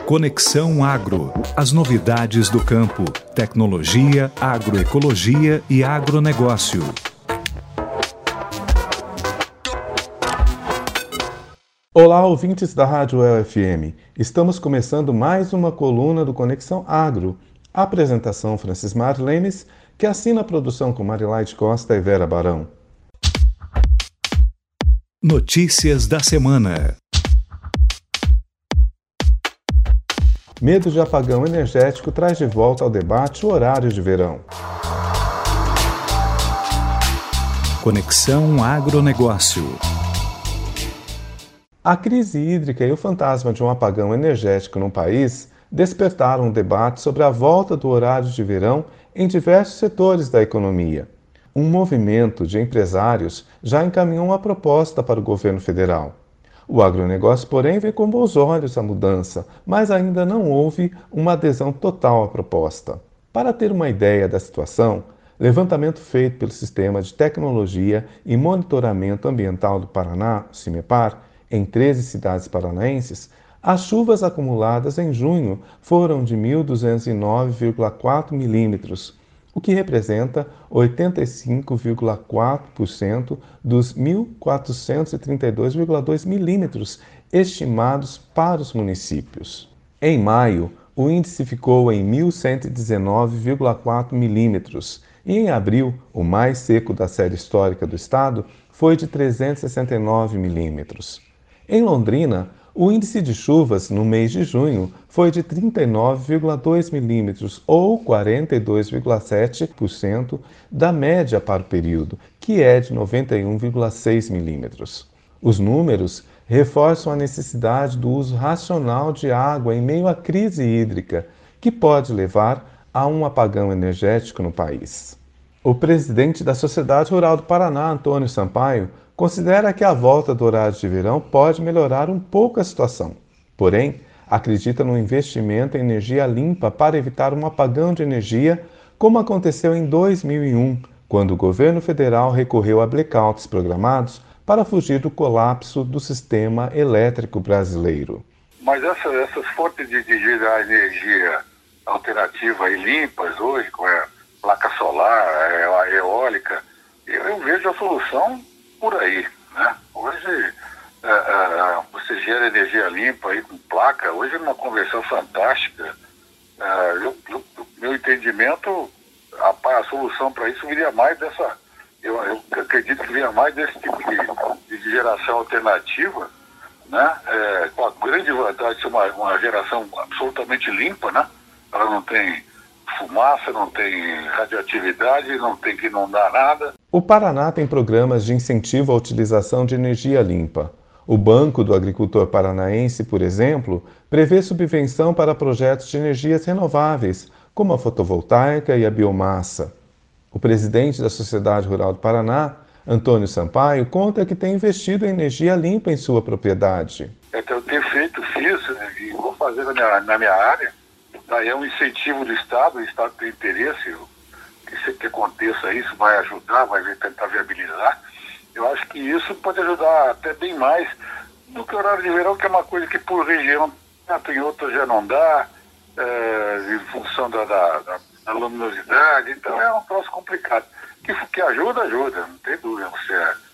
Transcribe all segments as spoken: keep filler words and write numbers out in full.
Conexão Agro. As novidades do campo. Tecnologia, agroecologia e agronegócio. Olá, ouvintes da Rádio U E L F M. Estamos começando mais uma coluna do Conexão Agro. Apresentação Francismar Lemes, que assina a produção com Marilaide Costa e Vera Barão. Notícias da semana. Medo de apagão energético traz de volta ao debate o horário de verão. Conexão Agronegócio. A crise hídrica e o fantasma de um apagão energético no país despertaram um debate sobre a volta do horário de verão em diversos setores da economia. Um movimento de empresários já encaminhou uma proposta para o governo federal. O agronegócio, porém, vê com bons olhos a mudança, mas ainda não houve uma adesão total à proposta. Para ter uma ideia da situação, levantamento feito pelo Sistema de Tecnologia e Monitoramento Ambiental do Paraná, o CIMEPAR, em treze cidades paranaenses, as chuvas acumuladas em junho foram de mil duzentos e nove vírgula quatro milímetros, o que representa oitenta e cinco vírgula quatro por cento dos mil quatrocentos e trinta e dois vírgula dois milímetros estimados para os municípios. Em maio, o índice ficou em mil cento e dezenove vírgula quatro milímetros e em abril, o mais seco da série histórica do estado foi de trezentos e sessenta e nove milímetros. Em Londrina, o índice de chuvas no mês de junho foi de trinta e nove vírgula dois milímetros, ou quarenta e dois vírgula sete por cento da média para o período, que é de noventa e um vírgula seis milímetros. Os números reforçam a necessidade do uso racional de água em meio à crise hídrica, que pode levar a um apagão energético no país. O presidente da Sociedade Rural do Paraná, Antônio Sampaio, considera que a volta do horário de verão pode melhorar um pouco a situação. Porém, acredita no investimento em energia limpa para evitar um apagão de energia, como aconteceu em dois mil e um, quando o governo federal recorreu a blackouts programados para fugir do colapso do sistema elétrico brasileiro. Mas essa, essas fontes de, de gerar energia alternativa e limpas hoje, com a placa solar, a eólica, eu, eu vejo a solução por aí, né? Hoje é, é, você gera energia limpa aí com placa, hoje é uma conversão fantástica. É, eu, eu, meu entendimento, a, a solução para isso viria mais dessa, eu, eu acredito que viria mais desse tipo de, de geração alternativa, né? É, com a grande vantagem de ser uma, uma geração absolutamente limpa, né? Ela não tem fumaça, não tem radioatividade, não tem que inundar nada. O Paraná tem programas de incentivo à utilização de energia limpa. O Banco do Agricultor Paranaense, por exemplo, prevê subvenção para projetos de energias renováveis, como a fotovoltaica e a biomassa. O presidente da Sociedade Rural do Paraná, Antônio Sampaio, conta que tem investido em energia limpa em sua propriedade. Então, eu tenho feito, fiz e vou fazer na minha, na minha área. Daí é um incentivo do Estado, o Estado tem interesse, que sempre que aconteça isso vai ajudar, vai tentar viabilizar. Eu acho que isso pode ajudar até bem mais do que o horário de verão, que é uma coisa que por região, em outras já não dá, é, em função da, da, da, da luminosidade, então é um troço complicado. Que, que ajuda, ajuda, não tem dúvida, você,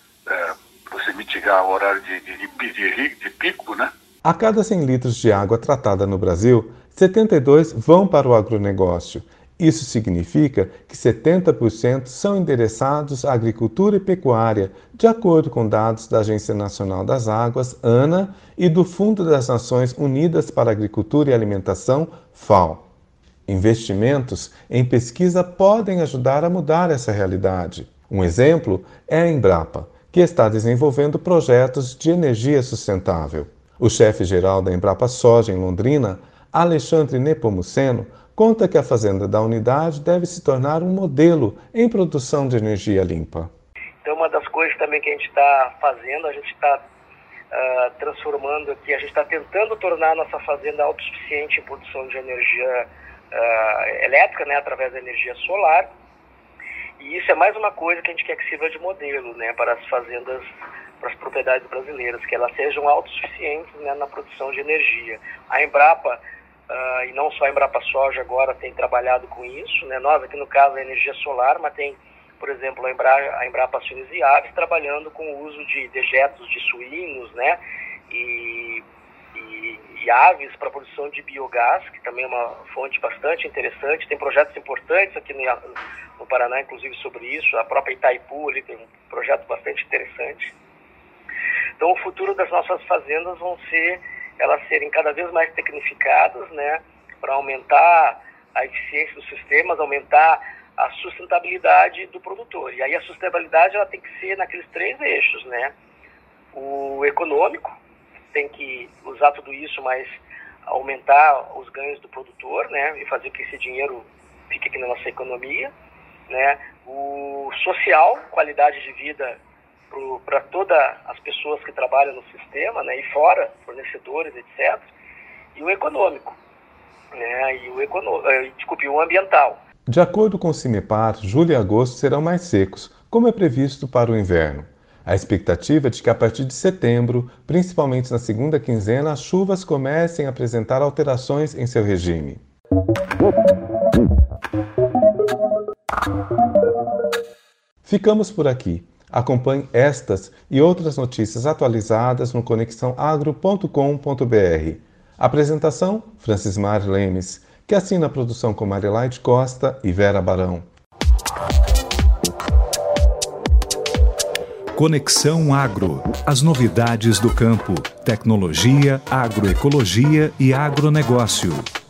é, você mitigar o horário de, de, de, de, de pico, né? A cada cem litros de água tratada no Brasil, setenta e dois vão para o agronegócio. Isso significa que setenta por cento são endereçados à agricultura e pecuária, de acordo com dados da Agência Nacional das Águas, ANA, e do Fundo das Nações Unidas para a Agricultura e Alimentação, FAO. Investimentos em pesquisa podem ajudar a mudar essa realidade. Um exemplo é a Embrapa, que está desenvolvendo projetos de energia sustentável. O chefe-geral da Embrapa Soja em Londrina, Alexandre Nepomuceno, conta que a fazenda da unidade deve se tornar um modelo em produção de energia limpa. Então, uma das coisas também que a gente está fazendo, a gente está uh, transformando aqui, a gente está tentando tornar a nossa fazenda autossuficiente em produção de energia uh, elétrica, né, através da energia solar. E isso é mais uma coisa que a gente quer que sirva de modelo, né, para as fazendas, para as propriedades brasileiras, que elas sejam autossuficientes, né, na produção de energia. A Embrapa uh, e não só a Embrapa Soja agora tem trabalhado com isso, né? Nós aqui no caso a energia solar, mas tem, por exemplo, a, Embra, a Embrapa Suínos e Aves trabalhando com o uso de dejetos de suínos, né? E, e, e aves para produção de biogás, que também é uma fonte bastante interessante. Tem projetos importantes aqui no, no Paraná, inclusive, sobre isso. A própria Itaipu ali tem um projeto bastante interessante. Então, o futuro das nossas fazendas vão ser elas serem cada vez mais tecnificadas, né, para aumentar a eficiência dos sistemas, aumentar a sustentabilidade do produtor. E aí a sustentabilidade ela tem que ser naqueles três eixos, né? O econômico, tem que usar tudo isso, mas aumentar os ganhos do produtor, né, e fazer que esse dinheiro fique aqui na nossa economia, né? O social, qualidade de vida para todas as pessoas que trabalham no sistema, né, e fora, fornecedores, etcétera. E o econômico, né, e o, econo... Desculpe, o ambiental. De acordo com o CIMEPAR, julho e agosto serão mais secos, como é previsto para o inverno. A expectativa é de que a partir de setembro, principalmente na segunda quinzena, as chuvas comecem a apresentar alterações em seu regime. Ficamos por aqui. Acompanhe estas e outras notícias atualizadas no conexão agro ponto com ponto b r. Apresentação: Francismar Lemes, que assina a produção com Marilaide Costa e Vera Barão. Conexão Agro. As novidades do campo, tecnologia, agroecologia e agronegócio.